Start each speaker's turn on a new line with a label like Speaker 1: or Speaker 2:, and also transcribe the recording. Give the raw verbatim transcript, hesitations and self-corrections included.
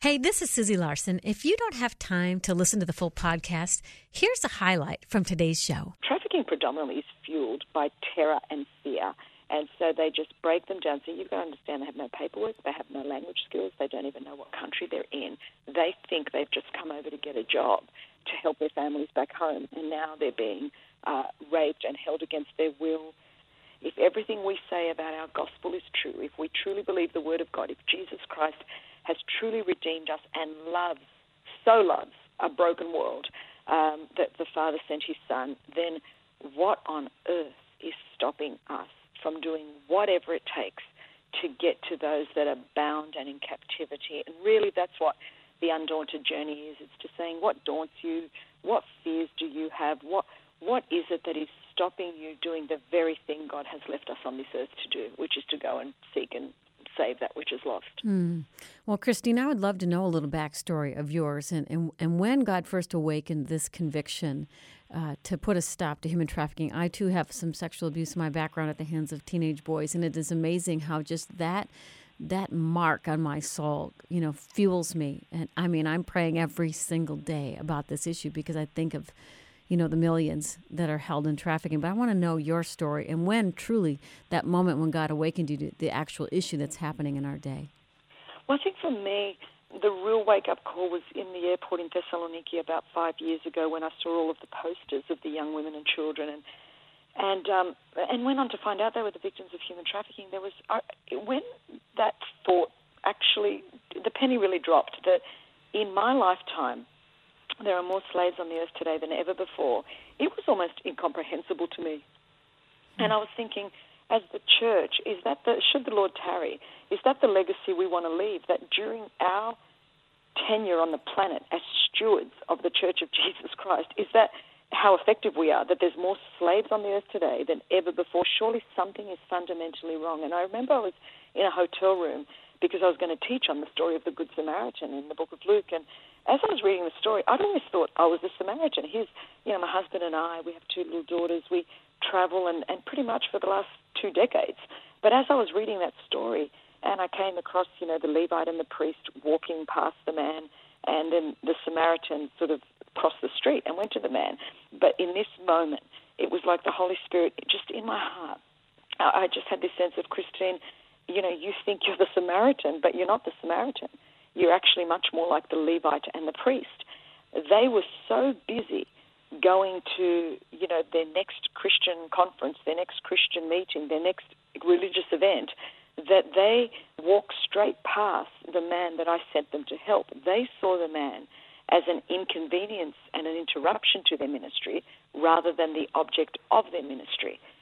Speaker 1: Hey, this is Susie Larson. If you don't have time to listen to the full podcast, here's a highlight from today's show.
Speaker 2: Trafficking predominantly is fueled by terror and fear, and so they just break them down. So you've got to understand they have no paperwork, they have no language skills, they don't even know what country they're in. They think they've just come over to get a job to help their families back home, and now they're being uh, raped and held against their will. If everything we say about our gospel is true, if we truly believe the Word of God, if Jesus Christ has truly redeemed us and loves, so loves, a broken world, um, that the Father sent His Son, then what on earth is stopping us from doing whatever it takes to get to those that are bound and in captivity? And really that's what the Undaunted journey is. It's just saying, what daunts you? What fears do you have? What What is it that is stopping you doing the very thing God has left us on this earth to do, which is to go and seek and save that which is lost?
Speaker 1: Mm. Well, Christine, I would love to know a little backstory of yours and, and, and when God first awakened this conviction uh, to put a stop to human trafficking. I, too, have some sexual abuse in my background at the hands of teenage boys, and it is amazing how just that that mark on my soul, you know, fuels me. And, I mean, I'm praying every single day about this issue because I think of you know, the millions that are held in trafficking. But I want to know your story and when truly that moment when God awakened you to the actual issue that's happening in our day.
Speaker 2: Well, I think for me, the real wake-up call was in the airport in Thessaloniki about five years ago when I saw all of the posters of the young women and children and and um, and went on to find out they were the victims of human trafficking. There was uh, when that thought actually, the penny really dropped that in my lifetime, there are more slaves on the earth today than ever before. It was almost incomprehensible to me. And I was thinking, as the church, is that the, should the Lord tarry, is that the legacy we want to leave, that during our tenure on the planet as stewards of the Church of Jesus Christ, is that how effective we are, that there's more slaves on the earth today than ever before? Surely something is fundamentally wrong. And I remember I was in a hotel room because I was going to teach on the story of the Good Samaritan in the book of Luke, and as I was reading the story, I'd always thought I was a Samaritan. Here's, you know, my husband and I, we have two little daughters, we travel, and, and pretty much for the last two decades. But as I was reading that story, and I came across, you know, the Levite and the priest walking past the man, and then the Samaritan sort of crossed the street and went to the man. But in this moment, it was like the Holy Spirit just in my heart. I, I just had this sense of, Christine, you know, you think you're the Samaritan, but you're not the Samaritan. You're actually much more like the Levite and the priest. They were so busy going to, you know, their next Christian conference, their next Christian meeting, their next religious event, that they walked straight past the man that I sent them to help. They saw the man as an inconvenience and an interruption to their ministry rather than the object of their ministry.